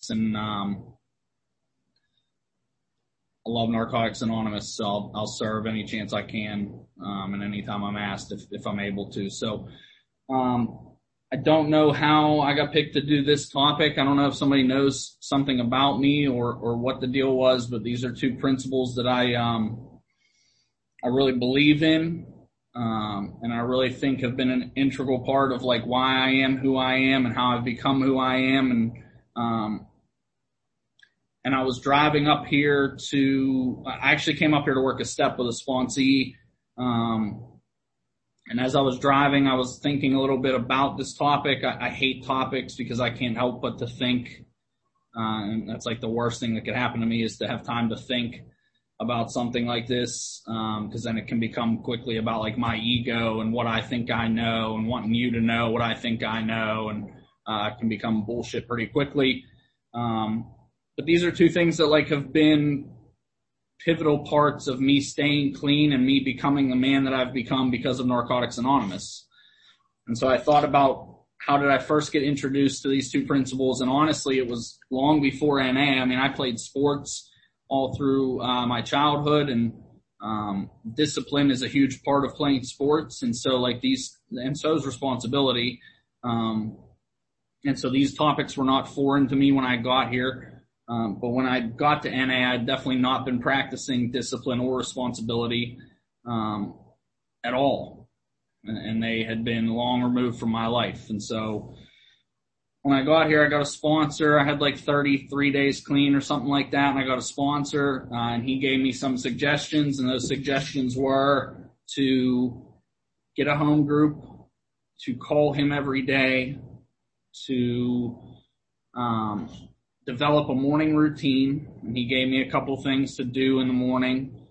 Narcotics, and I love Narcotics Anonymous, so I'll serve any chance I can, and anytime I'm asked if I'm able to. So I don't know how I got picked to do this topic. I don't know if somebody knows something about me or what the deal was, but these are two principles that I really believe in, and I really think have been an integral part of like why I am who I am and how I've become who I am. And I was driving up here I actually came up here to work a step with a sponsee. And as I was driving, I was thinking a little bit about this topic. I hate topics because I can't help but to think. And that's like the worst thing that could happen to me is to have time to think about something like this. Cause then it can become quickly about like my ego and what I think I know and wanting you to know what I think I know. And, it can become bullshit pretty quickly. But these are two things that like have been pivotal parts of me staying clean and me becoming the man that I've become because of Narcotics Anonymous. And so I thought about how did I first get introduced to these two principles? And honestly, it was long before NA. I mean, I played sports all through my childhood, and discipline is a huge part of playing sports. And so so is responsibility. And so these topics were not foreign to me when I got here. But when I got to NA, I'd definitely not been practicing discipline or responsibility at all. And they had been long removed from my life. And so when I got here, I got a sponsor. I had like 33 days clean or something like that. And I got a sponsor, and he gave me some suggestions. And those suggestions were to get a home group, to call him every day, to develop a morning routine, and he gave me a couple things to do in the morning,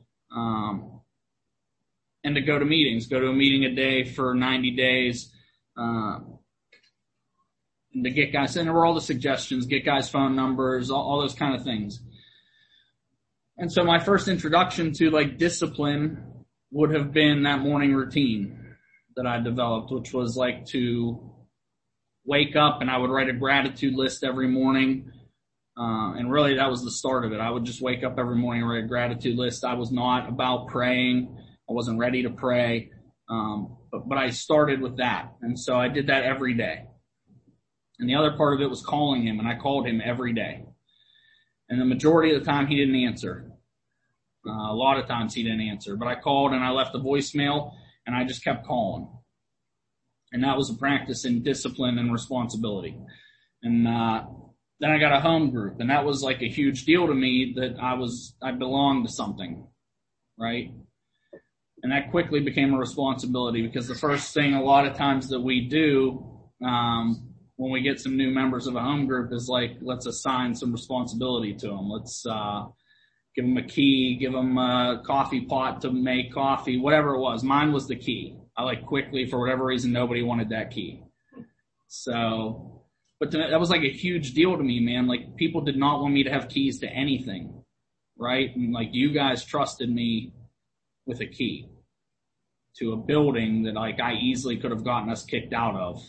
and to go to meetings, go to a meeting a day for 90 days, and to get guys, and there were all the suggestions, get guys' phone numbers, all those kind of things. And so my first introduction to like discipline would have been that morning routine that I developed, which was like to wake up and I would write a gratitude list every morning. And really that was the start of it. I would just wake up every morning and write a gratitude list. I was not about praying. I wasn't ready to pray. But I started with that. And so I did that every day. And the other part of it was calling him, and I called him every day. And the majority of the time he didn't answer. A lot of times he didn't answer, but I called and I left a voicemail and I just kept calling. And that was a practice in discipline and responsibility. And, then I got a home group, and that was like a huge deal to me that I belonged to something, right? And that quickly became a responsibility, because the first thing a lot of times that we do, when we get some new members of a home group is like, let's assign some responsibility to them. Let's, give them a key, give them a coffee pot to make coffee, whatever it was. Mine was the key. I like quickly, for whatever reason, nobody wanted that key. So, but that was like a huge deal to me, man. Like, people did not want me to have keys to anything, right? And like, you guys trusted me with a key to a building that like I easily could have gotten us kicked out of.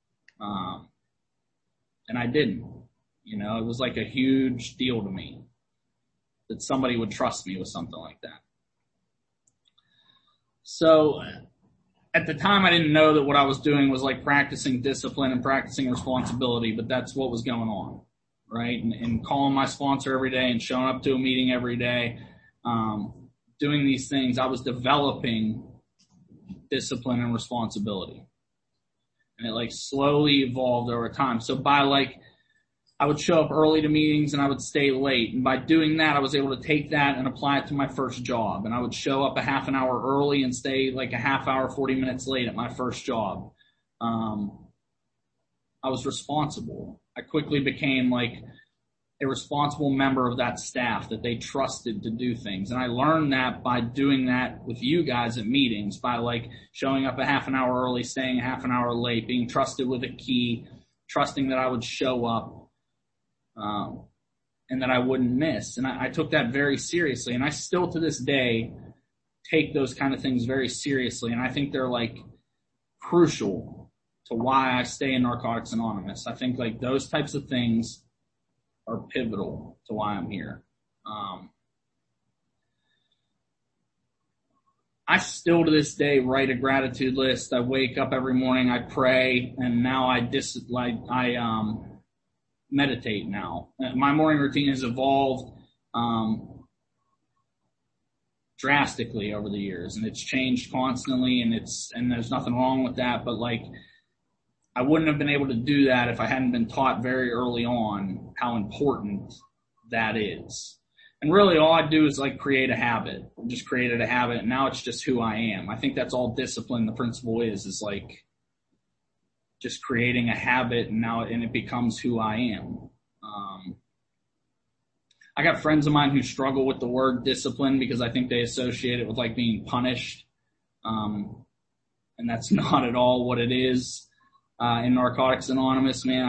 And I didn't, it was like a huge deal to me that somebody would trust me with something like that. So at the time, I didn't know that what I was doing was like practicing discipline and practicing responsibility, but that's what was going on, right? And calling my sponsor every day and showing up to a meeting every day, doing these things, I was developing discipline and responsibility. And it like slowly evolved over time. So by like, I would show up early to meetings and I would stay late. And by doing that, I was able to take that and apply it to my first job. And I would show up a half an hour early and stay like a half hour, 40 minutes late at my first job. I was responsible. I quickly became like a responsible member of that staff that they trusted to do things. And I learned that by doing that with you guys at meetings, by like showing up a half an hour early, staying a half an hour late, being trusted with a key, trusting that I would show up. And that I wouldn't miss. And I took that very seriously. And I still to this day take those kind of things very seriously. And I think they're like crucial to why I stay in Narcotics Anonymous. I think like those types of things are pivotal to why I'm here. I still to this day write a gratitude list. I wake up every morning, I pray, and now I meditate now. My morning routine has evolved drastically over the years, and it's changed constantly, and there's nothing wrong with that, but like I wouldn't have been able to do that if I hadn't been taught very early on how important that is. And really all I do is like create a habit. I just created a habit, and now it's just who I am. I think that's all discipline the principle is like just creating a habit, and it becomes who I am. I got friends of mine who struggle with the word discipline because I think they associate it with like being punished. And that's not at all what it is. In Narcotics Anonymous, man,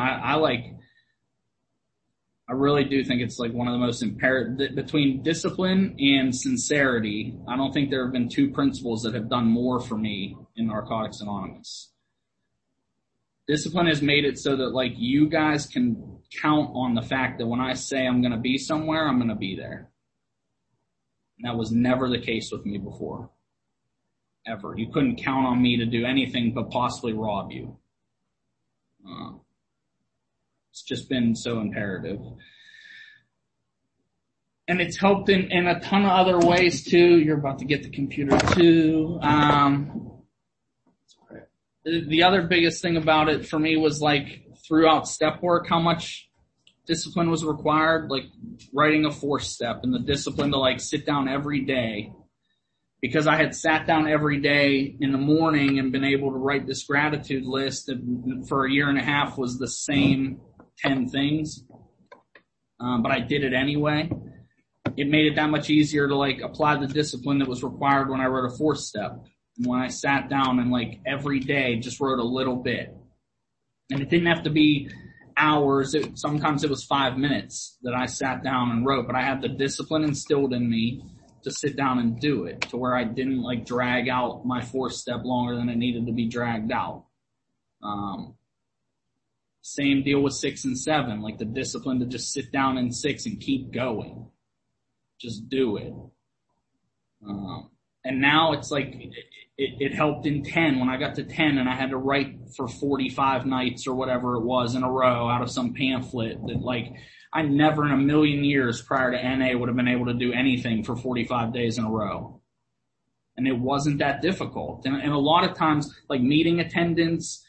I really do think it's like one of the most imperative between discipline and sincerity. I don't think there have been two principles that have done more for me in Narcotics Anonymous. Discipline has made it so that like you guys can count on the fact that when I say I'm going to be somewhere, I'm going to be there. And that was never the case with me before. Ever. You couldn't count on me to do anything but possibly rob you. It's just been so imperative. And it's helped in a ton of other ways too. You're about to get the computer too. The other biggest thing about it for me was like throughout step work, how much discipline was required, like writing a 4th step and the discipline to like sit down every day. Because I had sat down every day in the morning and been able to write this gratitude list that for a year and a half was the same 10 things. But I did it anyway. It made it that much easier to like apply the discipline that was required when I wrote a 4th step. And when I sat down and like every day just wrote a little bit. And it didn't have to be hours. Sometimes it was 5 minutes that I sat down and wrote, but I had the discipline instilled in me to sit down and do it to where I didn't like drag out my 4th step longer than it needed to be dragged out. Same deal with 6 and 7, like the discipline to just sit down in 6 and keep going. Just do it. And now it's like it helped in 10 when I got to 10 and I had to write for 45 nights or whatever it was in a row out of some pamphlet that like I never in a million years prior to NA would have been able to do anything for 45 days in a row. And it wasn't that difficult. And a lot of times, like meeting attendance,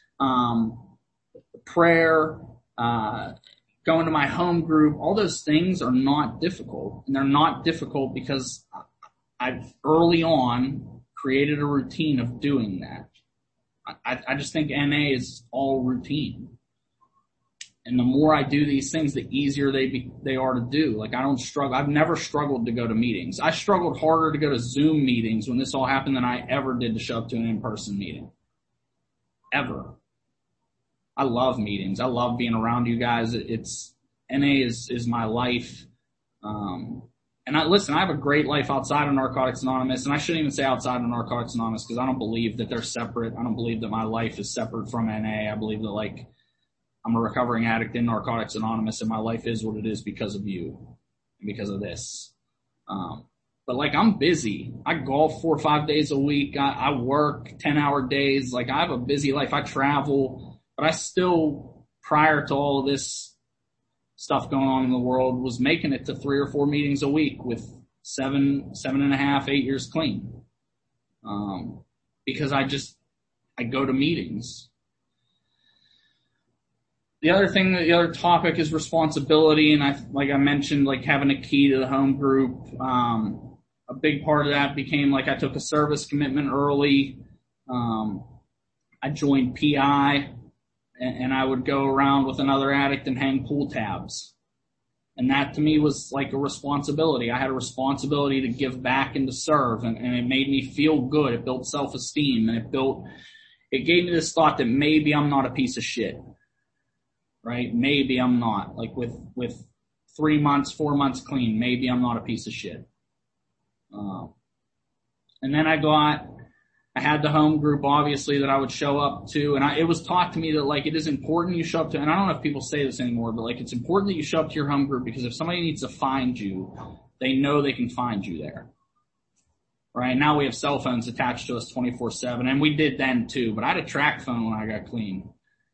prayer, going to my home group, all those things are not difficult. And they're not difficult because I've early on created a routine of doing that. I just think NA is all routine. And the more I do these things, the easier they are to do. Like I don't struggle. I've never struggled to go to meetings. I struggled harder to go to Zoom meetings when this all happened than I ever did to show up to an in-person meeting. Ever. I love meetings. I love being around you guys. NA is my life. And I have a great life outside of Narcotics Anonymous, and I shouldn't even say outside of Narcotics Anonymous because I don't believe that they're separate. I don't believe that my life is separate from NA. I believe that like I'm a recovering addict in Narcotics Anonymous and my life is what it is because of you and because of this. But like I'm busy. I golf 4 or 5 days a week. I work 10-hour days. Like I have a busy life. I travel, but I still, prior to all of this stuff going on in the world, was making it to 3 or 4 meetings a week with 7.5, 8 years clean. Because I go to meetings. The other topic is responsibility, and like I mentioned, like having a key to the home group. A big part of that became like I took a service commitment early. I joined PI, and I would go around with another addict and hang pool tabs. And that to me was like a responsibility. I had a responsibility to give back and to serve, and it made me feel good. It built self-esteem, and it gave me this thought that maybe I'm not a piece of shit. Right? Maybe I'm not. Like with 3 months, 4 months clean, maybe I'm not a piece of shit. And then I got I had the home group, obviously, that I would show up to, and it was taught to me that, like, it is important you show up to, and I don't know if people say this anymore, but, like, it's important that you show up to your home group because if somebody needs to find you, they know they can find you there. Right? Now we have cell phones attached to us 24/7, and we did then too, but I had a track phone when I got clean.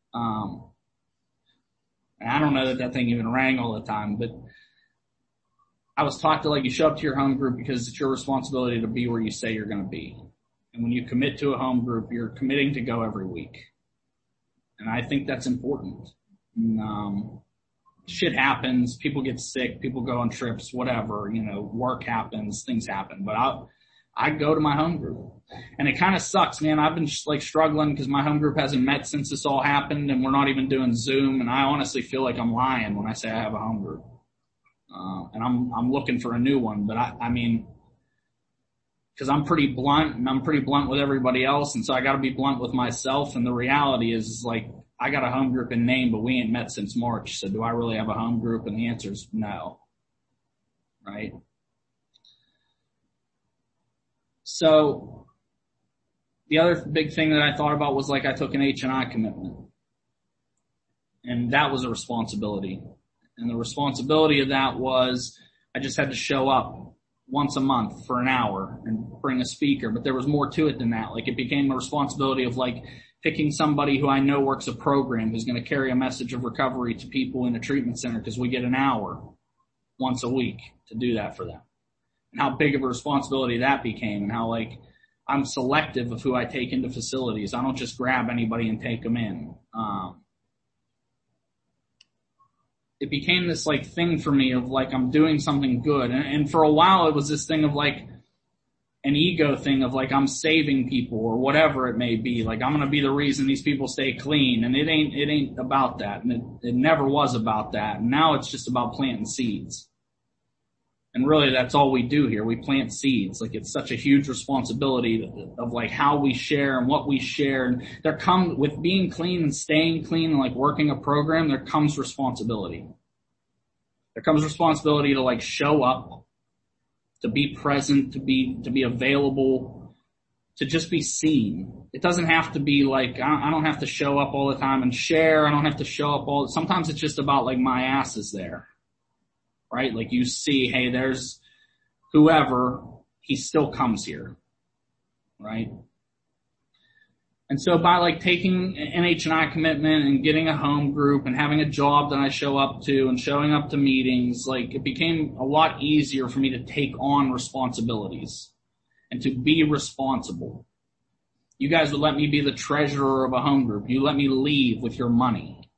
I don't know that thing even rang all the time, but I was taught to, like, you show up to your home group because it's your responsibility to be where you say you're going to be. And when you commit to a home group, you're committing to go every week. And I think that's important. And, shit happens. People get sick. People go on trips, whatever, work happens, things happen. But I go to my home group. And it kind of sucks, man. I've been struggling because my home group hasn't met since this all happened, and we're not even doing Zoom. And I honestly feel like I'm lying when I say I have a home group. And I'm looking for a new one. But I mean, because I'm pretty blunt, and I'm pretty blunt with everybody else, and so I got to be blunt with myself. And the reality is like, I got a home group in name, but we ain't met since March. So do I really have a home group? And the answer is no. Right? So the other big thing that I thought about was, like, I took an H&I commitment. And that was a responsibility. And the responsibility of that was I just had to show up once a month for an hour and bring a speaker. But there was more to it than that. Like, it became a responsibility of, like, picking somebody who I know works a program who's going to carry a message of recovery to people in a treatment center, because we get an hour once a week to do that for them. And how big of a responsibility that became, and how, like, I'm selective of who I take into facilities. I don't just grab anybody and take them in. It became this, like, thing for me of, like, I'm doing something good. And for a while it was this thing of, like, an ego thing of, like, I'm saving people or whatever it may be. Like, I'm going to be the reason these people stay clean. And it ain't about that. And it never was about that. And now it's just about planting seeds. And really, that's all we do here. We plant seeds. Like, it's such a huge responsibility of, like, how we share and what we share. And there comes, with being clean and staying clean and, like, working a program, there comes responsibility. There comes responsibility to, like, show up, to be present, to be available, to just be seen. It doesn't have to be like, I don't have to show up all the time and share. I don't have to show up sometimes it's just about, like, my ass is there. Right? Like, you see, hey, there's whoever, he still comes here. Right? And so by, like, taking an H&I commitment and getting a home group and having a job that I show up to and showing up to meetings, like, it became a lot easier for me to take on responsibilities and to be responsible. You guys would let me be the treasurer of a home group. You let me leave with your money.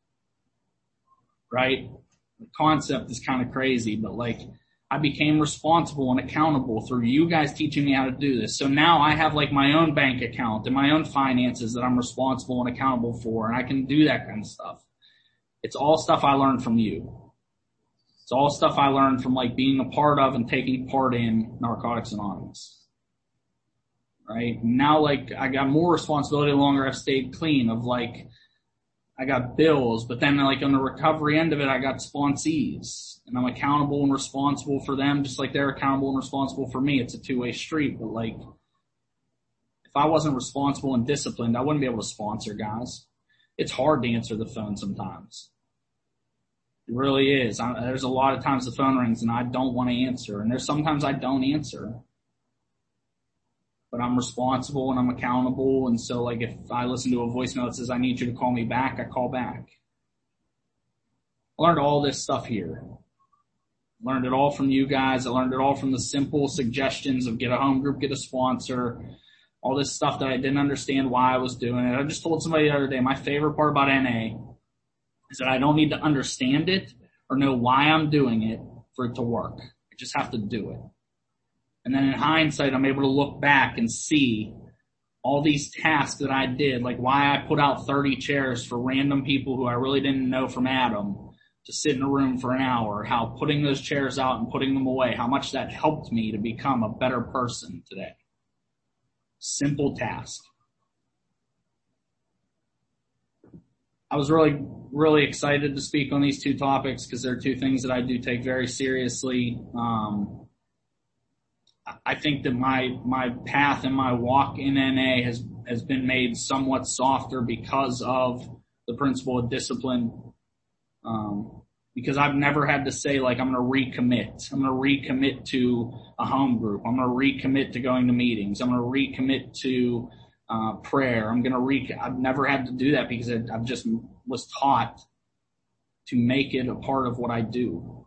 Right? The concept is kind of crazy, but, like, I became responsible and accountable through you guys teaching me how to do this. So now I have, like, my own bank account and my own finances that I'm responsible and accountable for, and I can do that kind of stuff. It's all stuff I learned from you. It's all stuff I learned from, like, being a part of and taking part in Narcotics Anonymous. Right? Now, like, I got more responsibility the longer I've stayed clean of, like, I got bills, but then, like, on the recovery end of it, I got sponsees, and I'm accountable and responsible for them just like they're accountable and responsible for me. It's a two-way street, but, like, if I wasn't responsible and disciplined, I wouldn't be able to sponsor guys. It's hard to answer the phone sometimes. It really is. There's a lot of times the phone rings and I don't want to answer, and there's sometimes I don't answer. But I'm responsible and I'm accountable. And so, like, if I listen to a voicemail that says, I need you to call me back, I call back. I learned all this stuff here. I learned it all from you guys. I learned it all from the simple suggestions of get a home group, get a sponsor, all this stuff that I didn't understand why I was doing it. I just told somebody the other day, my favorite part about NA is that I don't need to understand it or know why I'm doing it for it to work. I just have to do it. And then in hindsight, I'm able to look back and see all these tasks that I did, like why I put out 30 chairs for random people who I really didn't know from Adam to sit in a room for an hour, how putting those chairs out and putting them away, how much that helped me to become a better person today. Simple task. I was really, really excited to speak on these two topics because they're two things that I do take very seriously. I think that my path and my walk in NA has been made somewhat softer because of the principle of discipline. Because I've never had to say, like, I'm going to recommit. I'm going to recommit to a home group. I'm going to recommit to going to meetings. I'm going to recommit to prayer. I've never had to do that because I've just was taught to make it a part of what I do.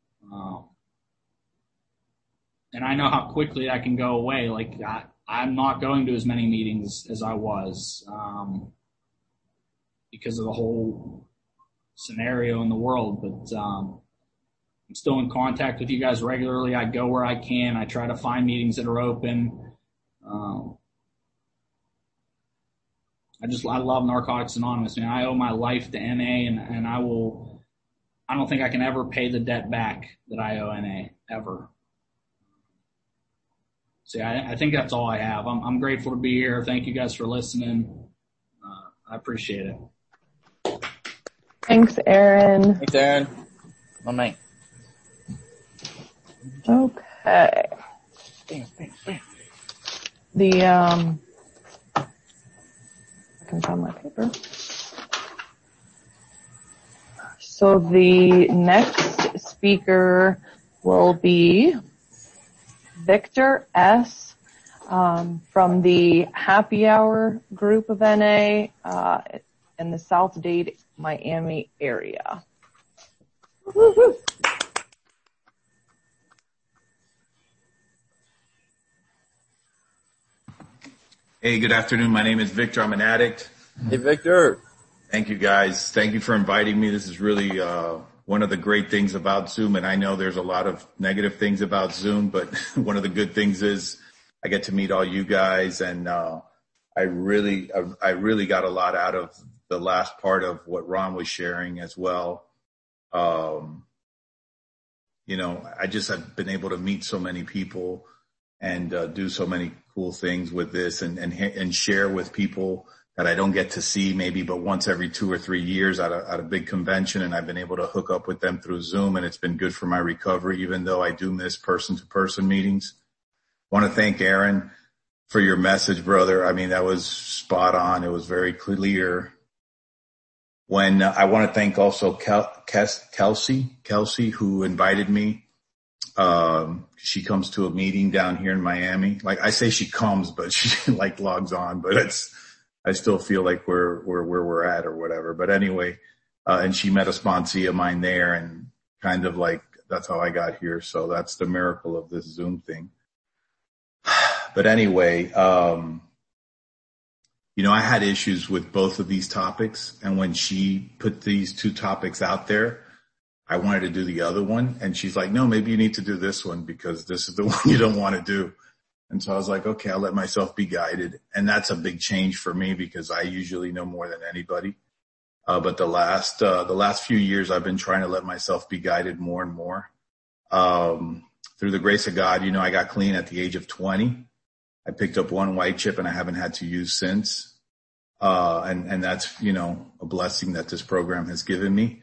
And I know how quickly that can go away. Like, I'm not going to as many meetings as I was because of the whole scenario in the world, but I'm still in contact with you guys regularly. I go where I can. I try to find meetings that are open. I love Narcotics Anonymous, man. I owe my life to NA, and I don't think I can ever pay the debt back that I owe NA, ever. So yeah, I think that's all I have. I'm grateful to be here. Thank you guys for listening. I appreciate it. Thanks, Aaron. Thanks, Aaron. One night. Okay. I can find my paper. So the next speaker will be Victor S. From the Happy Hour group of NA in the South Dade, Miami area. Woo-hoo. Hey, good afternoon. My name is Victor. I'm an addict. Hey, Victor. Thank you, guys. Thank you for inviting me. This is really one of the great things about Zoom, and I know there's a lot of negative things about Zoom, but one of the good things is I get to meet all you guys, and I really got a lot out of the last part of what Ron was sharing as well. I just have been able to meet so many people and do so many cool things with this and share with people that I don't get to see maybe but once every 2 or 3 years at a big convention, and I've been able to hook up with them through Zoom, and it's been good for my recovery, even though I do miss person-to-person meetings. I want to thank Aaron for your message, brother. I mean, that was spot on. It was very clear. When I want to thank also Kelsey, who invited me. She comes to a meeting down here in Miami. Like, I say she comes, but she like logs on, but I still feel like we're where we're at or whatever. But anyway, and she met a sponsee of mine there, and kind of like, that's how I got here. So that's the miracle of this Zoom thing. But anyway, I had issues with both of these topics. And when she put these 2 topics out there, I wanted to do the other one. And she's like, no, maybe you need to do this one because this is the one you don't want to do. And so I was like, okay, I'll let myself be guided. And that's a big change for me because I usually know more than anybody. But the last few years, I've been trying to let myself be guided more and more. Through the grace of God, I got clean at the age of 20. I picked up 1 white chip and I haven't had to use since. And that's, a blessing that this program has given me.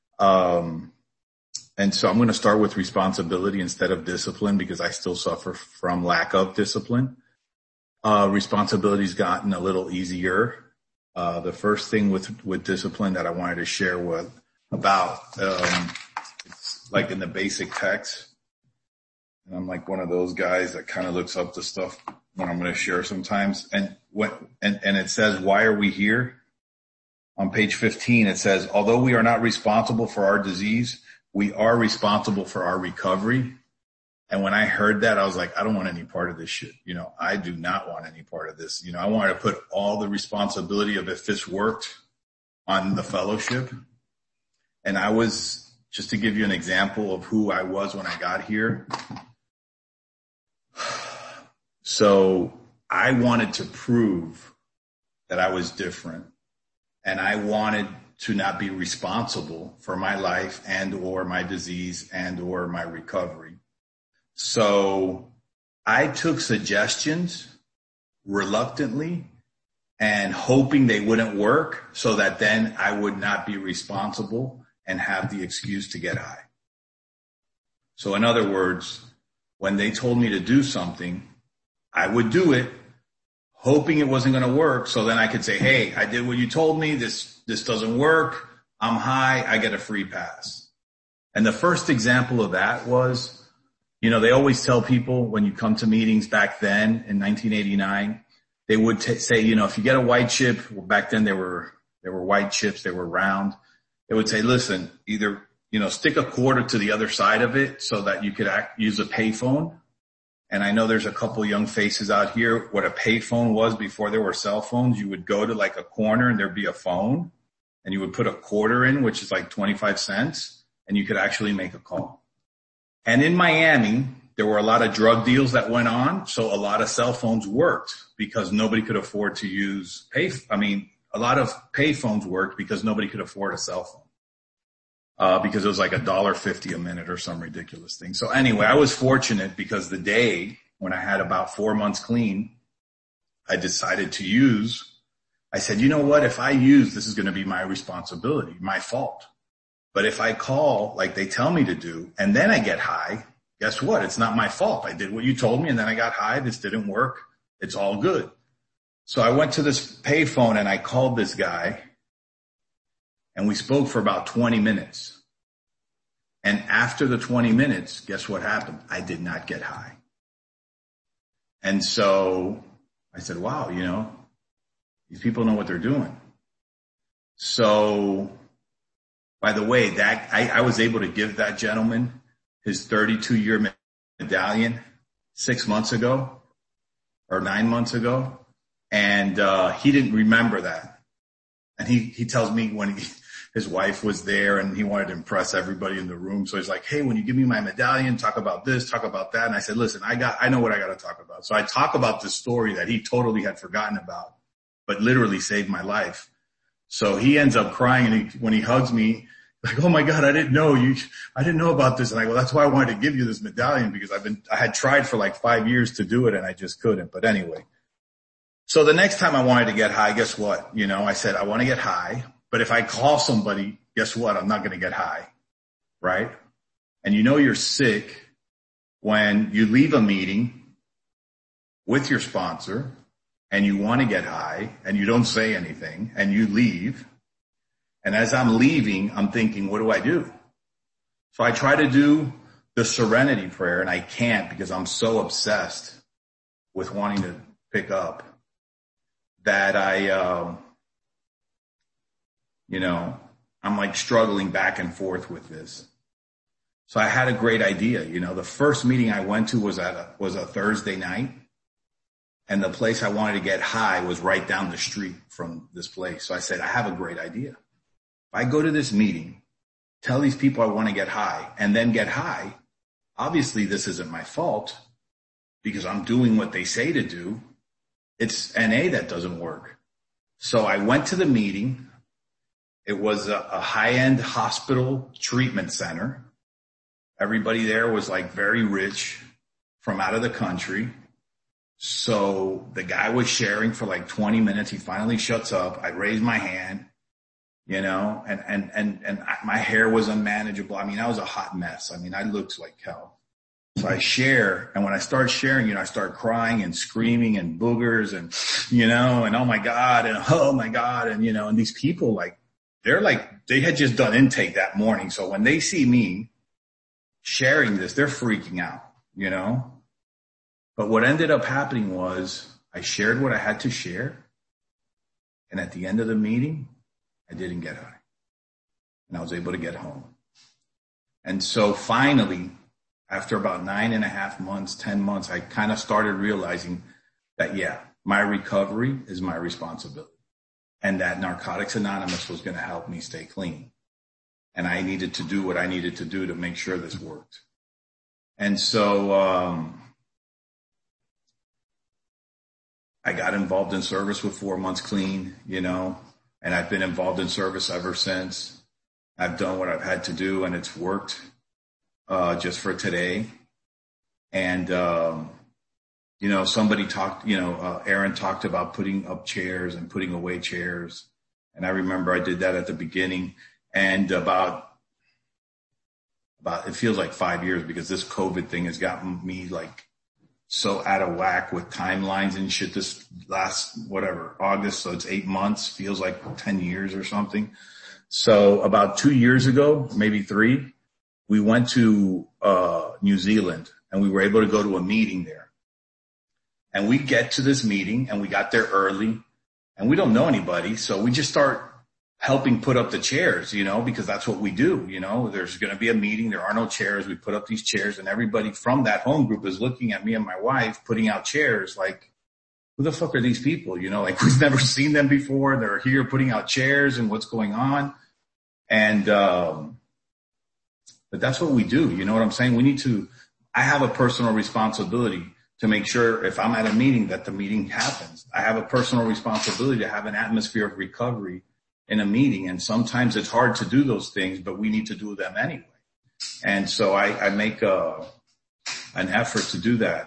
And so I'm going to start with responsibility instead of discipline because I still suffer from lack of discipline. Responsibility's gotten a little easier. The first thing with discipline that I wanted to share about, it's like in the basic text. And I'm like one of those guys that kind of looks up the stuff when I'm going to share sometimes. And it says, why are we here? On page 15, it says, although we are not responsible for our disease, we are responsible for our recovery. And when I heard that, I was like, I don't want any part of this shit. I do not want any part of this. I wanted to put all the responsibility of if this worked on the fellowship. And I was, just to give you an example of who I was when I got here. So I wanted to prove that I was different. And I wanted to not be responsible for my life and or my disease and or my recovery. So I took suggestions reluctantly and hoping they wouldn't work so that then I would not be responsible and have the excuse to get high. So in other words, when they told me to do something, I would do it, hoping it wasn't going to work. So then I could say, hey, I did what you told me. This doesn't work. I'm high. I get a free pass. And the first example of that was, they always tell people when you come to meetings back then in 1989, they would say, if you get a white chip, well, back then they were white chips. They were round. They would say, listen, either, stick a quarter to the other side of it so that you could use a payphone. And I know there's a couple young faces out here. What a payphone was before there were cell phones, you would go to like a corner and there'd be a phone and you would put a quarter in, which is like 25 cents, and you could actually make a call. And in Miami, there were a lot of drug deals that went on. So a lot of cell phones worked because nobody could afford to use a lot of payphones worked because nobody could afford a cell phone. Because it was like $1.50 a minute or some ridiculous thing. So anyway, I was fortunate because the day when I had about 4 months clean, I decided to use, I said, you know what? If I use, this is going to be my responsibility, my fault. But if I call like they tell me to do, and then I get high, guess what? It's not my fault. I did what you told me and then I got high. This didn't work. It's all good. So I went to this payphone and I called this guy. And we spoke for about 20 minutes. And after the 20 minutes, guess what happened? I did not get high. And so I said, wow, these people know what they're doing. So, by the way, that I was able to give that gentleman his 32-year medallion 6 months ago or 9 months ago. And he didn't remember that. And he tells me when his wife was there and he wanted to impress everybody in the room. So he's like, hey, when you give me my medallion, talk about this, talk about that. And I said, listen, I know what I got to talk about. So I talk about this story that he totally had forgotten about, but literally saved my life. So he ends up crying and when he hugs me, like, oh my God, I didn't know about this. And I go, that's why I wanted to give you this medallion because I had tried for like 5 years to do it and I just couldn't. But anyway, so the next time I wanted to get high, guess what? I said, I want to get high. But if I call somebody, guess what? I'm not going to get high, right? And you're sick when you leave a meeting with your sponsor and you want to get high and you don't say anything and you leave. And as I'm leaving, I'm thinking, what do I do? So I try to do the serenity prayer and I can't because I'm so obsessed with wanting to pick up that I'm like struggling back and forth with this. So I had a great idea. The first meeting I went to was a Thursday night and the place I wanted to get high was right down the street from this place. So I said, I have a great idea. If I go to this meeting, tell these people I want to get high and then get high, obviously this isn't my fault because I'm doing what they say to do. It's NA that doesn't work. So I went to the meeting. It was a high-end hospital treatment center. Everybody there was like very rich from out of the country. So the guy was sharing for like 20 minutes. He finally shuts up. I raised my hand, and my hair was unmanageable. I was a hot mess. I looked like hell. So I share, and when I start sharing, I start crying and screaming and boogers and, and oh my God, and these people they had just done intake that morning. So when they see me sharing this, they're freaking out, But what ended up happening was I shared what I had to share. And at the end of the meeting, I didn't get high. And I was able to get home. And so finally, after about 9.5 months, 10 months, I kind of started realizing that, my recovery is my responsibility. And that Narcotics Anonymous was going to help me stay clean. And I needed to do what I needed to do to make sure this worked. And so I got involved in service with 4 months clean, and I've been involved in service ever since. I've done what I've had to do, and it's worked just for today. And, somebody talked, Aaron talked about putting up chairs and putting away chairs. And I remember I did that at the beginning. And about it feels like 5 years because this COVID thing has gotten me like so out of whack with timelines and shit. This last, August. So it's 8 months, feels like 10 years or something. So about 2 years ago, maybe 3, we went to, New Zealand and we were able to go to a meeting there. And we get to this meeting and we got there early and we don't know anybody. So we just start helping put up the chairs, because that's what we do. There's going to be a meeting. There are no chairs. We put up these chairs and everybody from that home group is looking at me and my wife putting out chairs like, who the fuck are these people? Like we've never seen them before. They're here putting out chairs and what's going on. And, but that's what we do. You know what I'm saying? I have a personal responsibility to make sure if I'm at a meeting that the meeting happens. I have a personal responsibility to have an atmosphere of recovery in a meeting. And sometimes it's hard to do those things, but we need to do them anyway. And so I make an effort to do that.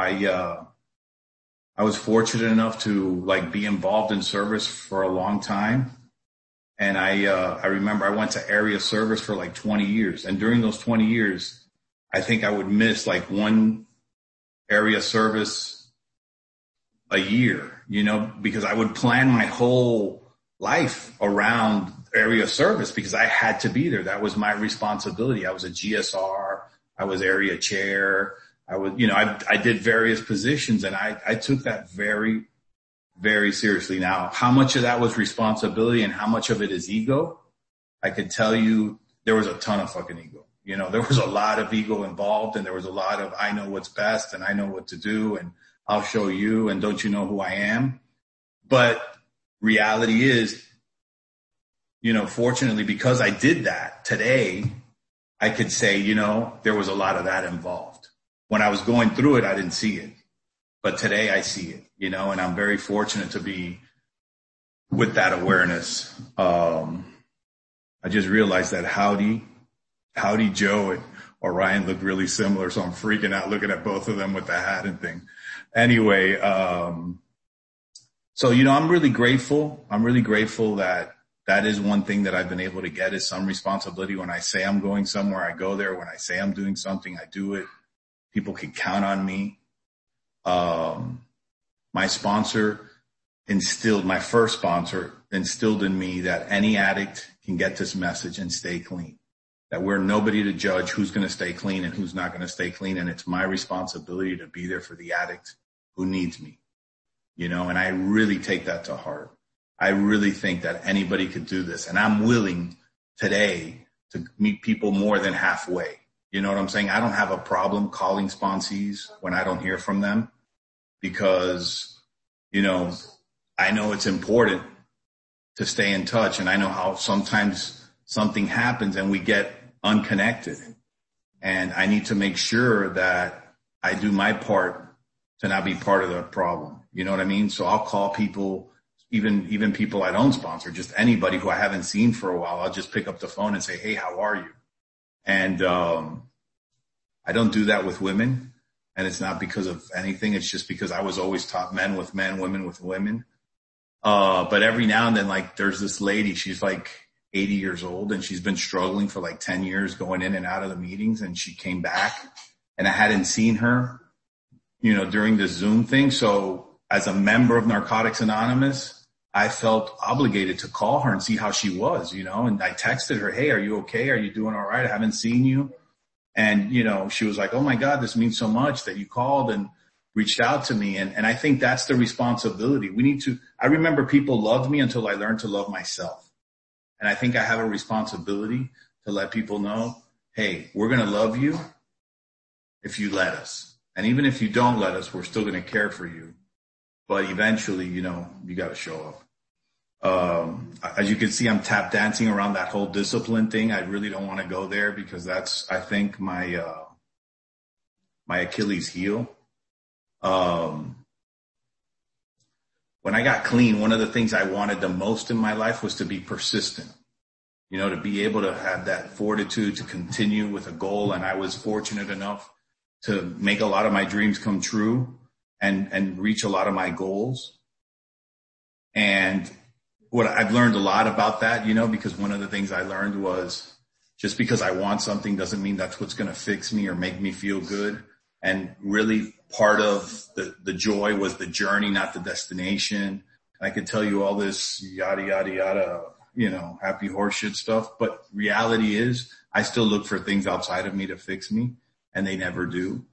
I was fortunate enough to like be involved in service for a long time. And I remember I went to area service for like 20 years. And during those 20 years, I think I would miss like one area service a year, because I would plan my whole life around area service because I had to be there. That was my responsibility. I was a GSR. I was area chair. I did various positions and I took that very, very seriously. Now, how much of that was responsibility and how much of it is ego? I could tell you there was a ton of fucking ego. There was a lot of ego involved and there was a lot of, I know what's best and I know what to do and I'll show you and don't you know who I am? But reality is, fortunately, because I did that today, I could say, there was a lot of that involved. When I was going through it, I didn't see it. But today I see it, and I'm very fortunate to be with that awareness. I just realized that Howdy Joe and Orion look really similar. So I'm freaking out looking at both of them with the hat and thing. Anyway, so, I'm really grateful. I'm really grateful that is one thing that I've been able to get is some responsibility. When I say I'm going somewhere, I go there. When I say I'm doing something, I do it. People can count on me. My first sponsor instilled in me that any addict can get this message and stay clean, that we're nobody to judge who's going to stay clean and who's not going to stay clean. And it's my responsibility to be there for the addict who needs me, and I really take that to heart. I really think that anybody could do this. And I'm willing today to meet people more than halfway. You know what I'm saying? I don't have a problem calling sponsees when I don't hear from them because, I know it's important to stay in touch. And I know how sometimes something happens and we get unconnected. And I need to make sure that I do my part to not be part of the problem. You know what I mean? So I'll call people, even people I don't sponsor, just anybody who I haven't seen for a while. I'll just pick up the phone and say, hey, how are you? And, I don't do that with women. And it's not because of anything. It's just because I was always taught men with men, women with women. But every now and then, like there's this lady, she's like 80 years old and she's been struggling for like 10 years going in and out of the meetings. And she came back and I hadn't seen her, during this Zoom thing. So as a member of Narcotics Anonymous, I felt obligated to call her and see how she was, and I texted her, hey, are you okay? Are you doing all right? I haven't seen you. And, she was like, oh my God, this means so much that you called and reached out to me. And I think that's the responsibility. I remember people loved me until I learned to love myself. And I think I have a responsibility to let people know, hey, we're going to love you if you let us. And even if you don't let us, we're still going to care for you. But eventually, you got to show up. As you can see, I'm tap dancing around that whole discipline thing. I really don't want to go there because that's, I think, my Achilles heel. When I got clean, one of the things I wanted the most in my life was to be persistent, to be able to have that fortitude to continue with a goal. And I was fortunate enough to make a lot of my dreams come true and reach a lot of my goals. And what I've learned a lot about that, because one of the things I learned was Just because I want something doesn't mean that's what's going to fix me or make me feel good. And really part of the joy was the journey, not the destination. I could tell you all this yada, yada, yada, happy horse shit stuff. But reality is I still look for things outside of me to fix me, and they never do.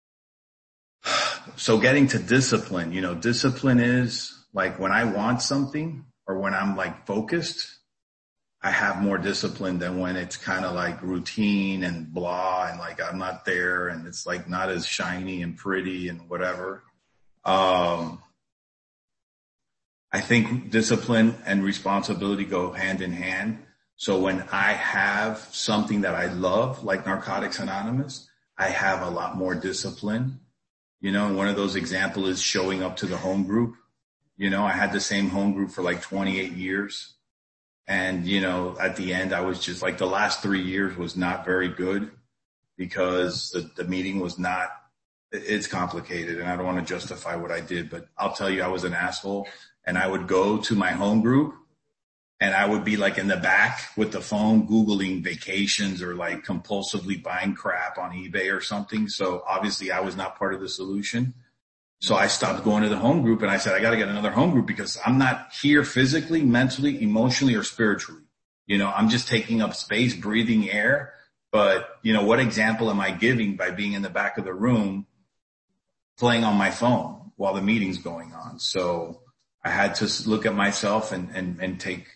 So getting to discipline, discipline is like when I want something or when I'm like focused, I have more discipline than when it's kind of like routine and blah and like I'm not there and it's like not as shiny and pretty and whatever. I think discipline and responsibility go hand in hand. So when I have something that I love, like Narcotics Anonymous, I have a lot more discipline. And one of those examples is showing up to the home group. I had the same home group for like 28 years. And, at the end, I was just like the last 3 years was not very good because the meeting was not, it's complicated and I don't want to justify what I did, but I'll tell you, I was an asshole and I would go to my home group and I would be like in the back with the phone, Googling vacations or like compulsively buying crap on eBay or something. So obviously I was not part of the solution. So I stopped going to the home group and I said, I got to get another home group because I'm not here physically, mentally, emotionally, or spiritually. I'm just taking up space, breathing air. But, what example am I giving by being in the back of the room playing on my phone while the meeting's going on? So I had to look at myself and take,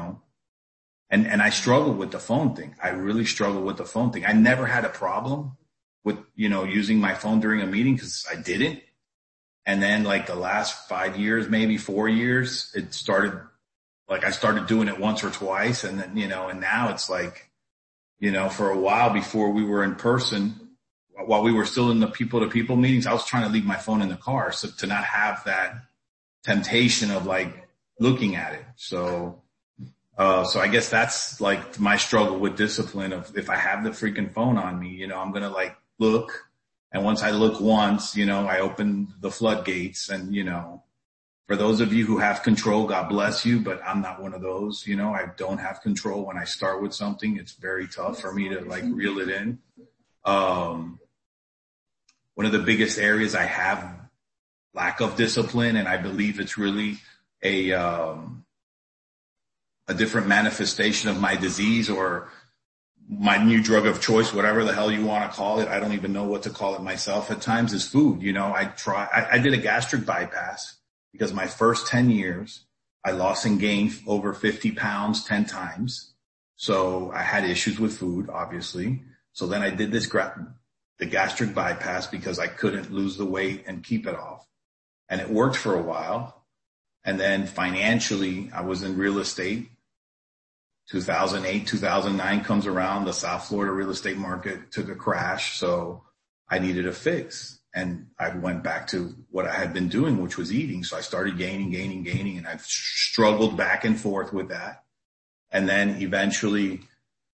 and I struggled with the phone thing. I really struggled with the phone thing. I never had a problem with, using my phone during a meeting because I didn't. And then like the last 5 years, maybe 4 years, it started like I started doing it once or twice. And then, and now it's like, for a while before we were in person, while we were still in the people to people meetings, I was trying to leave my phone in the car. So to not have that temptation of like looking at it. So I guess that's like my struggle with discipline of if I have the freaking phone on me, I'm going to like look. And once I look once, I open the floodgates and, for those of you who have control, God bless you, but I'm not one of those, I don't have control when I start with something. It's very tough for me to like reel it in. One of the biggest areas I have lack of discipline, and I believe it's really a different manifestation of my disease or my new drug of choice, whatever the hell you want to call it. I don't even know what to call it myself at times, is food. I did a gastric bypass because my first 10 years I lost and gained over 50 pounds 10 times. So I had issues with food, obviously. So then I did the gastric bypass because I couldn't lose the weight and keep it off. And it worked for a while. And then financially, I was in real estate. 2008, 2009 comes around, the South Florida real estate market took a crash, so I needed a fix. And I went back to what I had been doing, which was eating. So I started gaining, and I've struggled back and forth with that. And then eventually,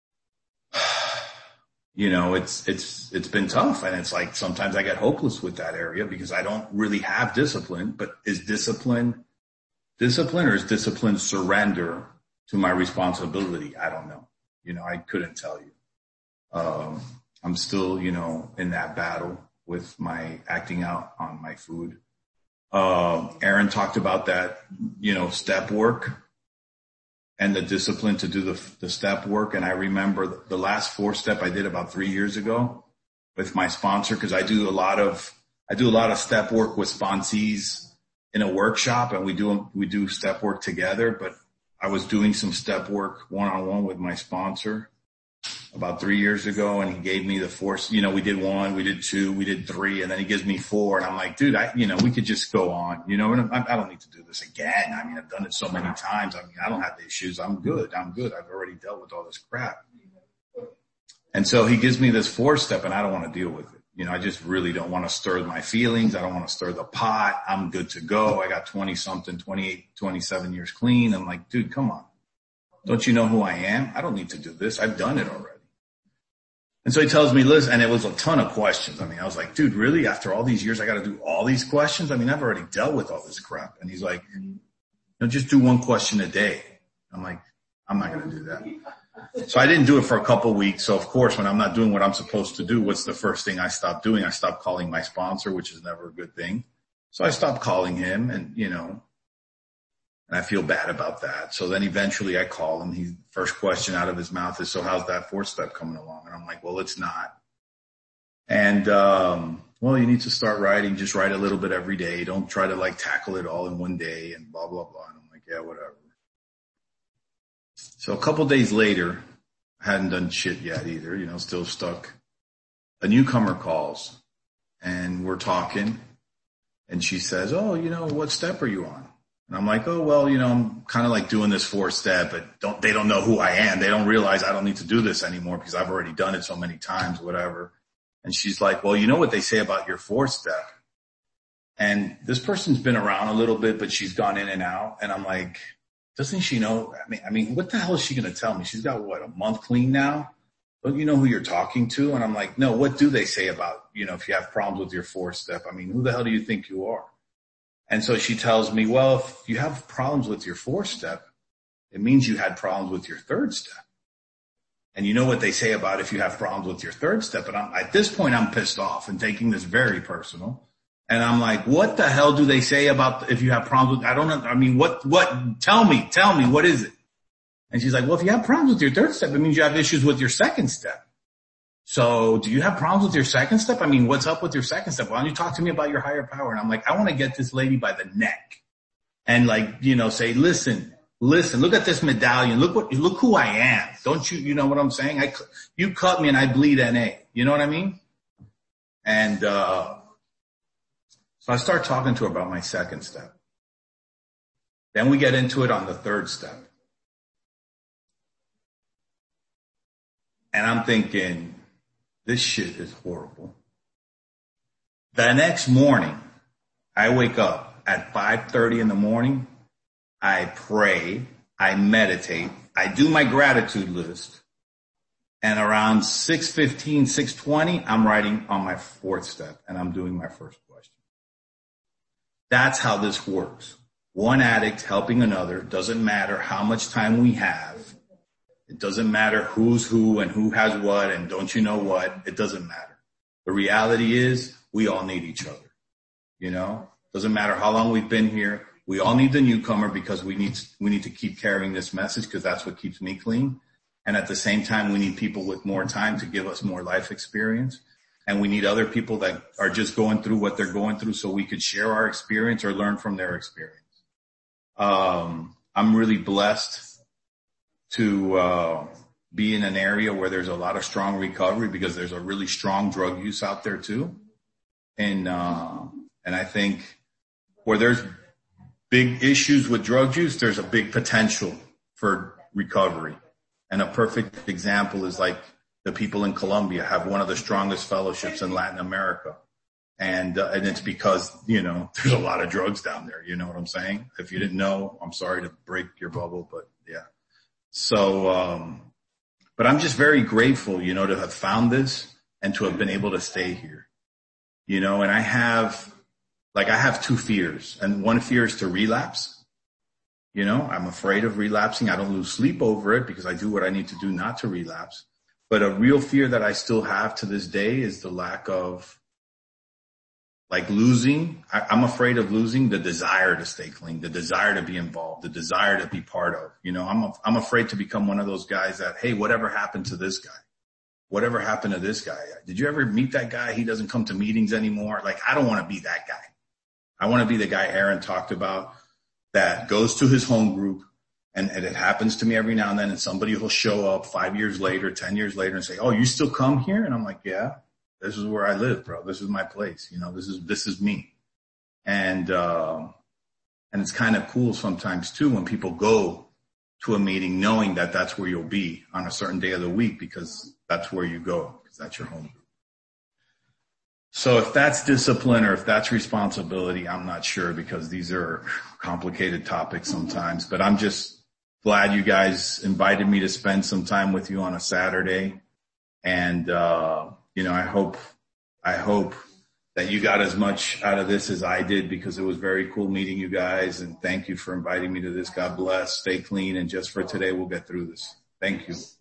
it's been tough. And it's like sometimes I get hopeless with that area because I don't really have discipline. But is discipline or is discipline surrender to my responsibility? I don't know. I couldn't tell you. I'm still, in that battle with my acting out on my food. Aaron talked about that, step work and the discipline to do the step work. And I remember the last 4-step I did about 3 years ago with my sponsor, because I do a lot of step work with sponsees in a workshop, and we do step work together. But I was doing some step work one-on-one with my sponsor about 3 years ago, and he gave me the 4. We did 1, we did 2, we did 3, and then he gives me 4, and I'm like, dude, we could just go on, and I don't need to do this again. I mean, I've done it so many times. I mean, I don't have issues. I'm good. I've already dealt with all this crap. And so he gives me this 4-step, and I don't want to deal with it. I just really don't want to stir my feelings. I don't want to stir the pot. I'm good to go. I got 28, 27 years clean. I'm like, dude, come on. Don't you know who I am? I don't need to do this. I've done it already. And so he tells me, listen, and it was a ton of questions. I mean, I was like, dude, really? After all these years, I got to do all these questions? I mean, I've already dealt with all this crap. And he's like, just do 1 question a day. I'm like, I'm not going to do that. So I didn't do it for a couple of weeks. So of course, when I'm not doing what I'm supposed to do, what's the first thing I stopped doing? I stopped calling my sponsor, which is never a good thing. So I stopped calling him and, and I feel bad about that. So then eventually I call him. First question out of his mouth is, so how's that 4th step coming along? And I'm like, well, it's not. And, well, you need to start writing. Just write a little bit every day. Don't try to like tackle it all in one day and blah, blah, blah. And I'm like, yeah, whatever. So a couple days later, I hadn't done shit yet either, still stuck. A newcomer calls and we're talking and she says, oh, what step are you on? And I'm like, oh, well, I'm kind of like doing this 4th step, but they don't know who I am. They don't realize I don't need to do this anymore because I've already done it so many times, whatever. And she's like, well, you know what they say about your 4th step? And this person's been around a little bit, but she's gone in and out. And I'm like, doesn't she know? I mean, what the hell is she going to tell me? She's got a month clean now? Don't you know who you're talking to? And I'm like, no, what do they say about, if you have problems with your 4th step? I mean, who the hell do you think you are? And so she tells me, well, if you have problems with your 4th step, it means you had problems with your 3rd step. And you know what they say about if you have problems with your 3rd step. And at this point, I'm pissed off and taking this very personal. And I'm like, what the hell do they say about if you have problems with, I don't know. I mean, what, tell me, what is it? And she's like, well, if you have problems with your 3rd step, it means you have issues with your 2nd step. So do you have problems with your 2nd step? I mean, what's up with your 2nd step? Why don't you talk to me about your higher power? And I'm like, I want to get this lady by the neck and say, listen, look at this medallion. Look who I am. Don't you know what I'm saying? You cut me and I bleed NA. You know what I mean? And, so I start talking to her about my 2nd step. Then we get into it on the 3rd step. And I'm thinking, this shit is horrible. The next morning, I wake up at 5:30 in the morning. I pray, I meditate, I do my gratitude list, and around 6:15, 6:20, I'm writing on my 4th step, and I'm doing my first question. That's how this works. One addict helping another, doesn't matter how much time we have. It doesn't matter who's who and who has what and don't you know what. It doesn't matter. The reality is we all need each other. Doesn't matter how long we've been here. We all need the newcomer because we need to keep carrying this message because that's what keeps me clean. And at the same time, we need people with more time to give us more life experience. And we need other people that are just going through what they're going through so we could share our experience or learn from their experience. I'm really blessed to be in an area where there's a lot of strong recovery because there's a really strong drug use out there too. And I think where there's big issues with drug use, there's a big potential for recovery. And a perfect example is like the people in Colombia have one of the strongest fellowships in Latin America. And it's because, there's a lot of drugs down there. You know what I'm saying? If you didn't know, I'm sorry to break your bubble, but yeah. So, but I'm just very grateful, to have found this and to have been able to stay here, and I have 2 fears, and one fear is to relapse. I'm afraid of relapsing. I don't lose sleep over it because I do what I need to do not to relapse. But a real fear that I still have to this day is the lack of losing. I'm afraid of losing the desire to stay clean, the desire to be involved, the desire to be part of, I'm afraid to become one of those guys that, hey, whatever happened to this guy? Whatever happened to this guy? Did you ever meet that guy? He doesn't come to meetings anymore. I don't want to be that guy. I want to be the guy Aaron talked about that goes to his home group. And it happens to me every now and then. And somebody will show up 5 years later, 10 years later and say, oh, you still come here? And I'm like, yeah. This is where I live, bro. This is my place. This is me. And it's kind of cool sometimes too when people go to a meeting knowing that that's where you'll be on a certain day of the week because that's where you go because that's your home. So if that's discipline or if that's responsibility, I'm not sure because these are complicated topics sometimes, but I'm just glad you guys invited me to spend some time with you on a Saturday. And, I hope that you got as much out of this as I did because it was very cool meeting you guys. And thank you for inviting me to this. God bless. Stay clean. And just for today, we'll get through this. Thank you.